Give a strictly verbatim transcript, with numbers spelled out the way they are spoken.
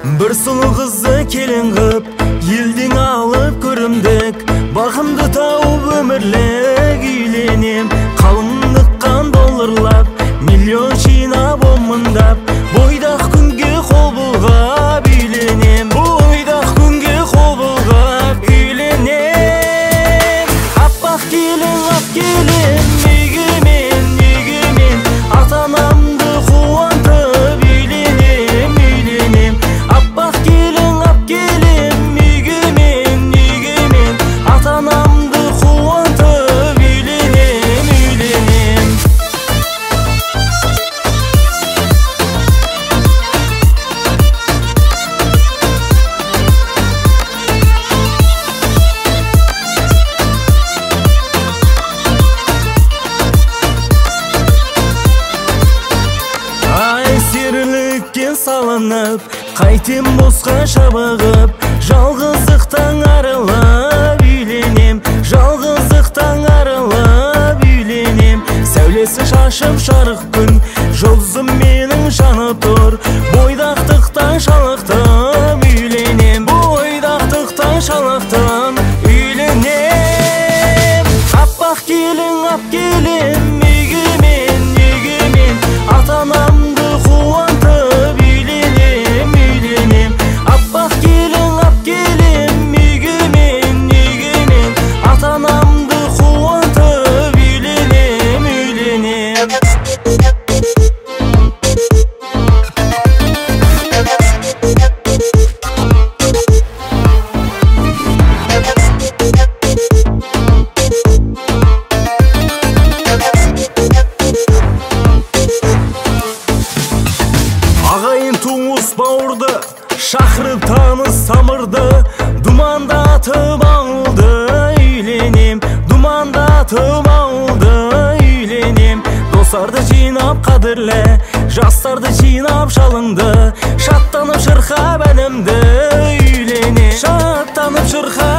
Bir сұлу қызды келін қып, елдің алып көрімдік, бағымды тауып өмірлік үйленем. Қалыңдыққан долларлап, миллион жинап омындап, бойдақ күнге қол бұлғап үйленем. Бойдақ күнге қол бұлғап үйленем. Аппақ келін, ап келін, неге мен, неге мен, ата-анамды қуантып үйленем, үйленем. Аппақ келін, ап келін, неге мен, неге мен, ата-анамды қуантып үйленем, үйленем. Ай серілікке салынып, қайтем босқа шабығып, жалғыздықтан арылып үйленем, жалғыздықтан арылып үйленем. Сәулесі шашып жарық күн, жұлдызым менің жанып тұр, бойдақтықтан шалықтым үйленем, бойдақтықтан шалықтым үйленем. Аппақ келін, ап келін, неге мен, неге мен, ата-анамды қуантып үйленем, үйленем. Аппақ келін, ап келін, неге мен, неге мен, ата-анамды қуантып үйленем, үйленем. Ағайын туыс бауырды, шақырып таныс самырды, думандатып алды үйленем, думандатып алды үйленем. Достарды жинап қадірлі, жастарды жинап шалыңды, шаттанып шырқап әнімді үйленем, шаттанып шырқап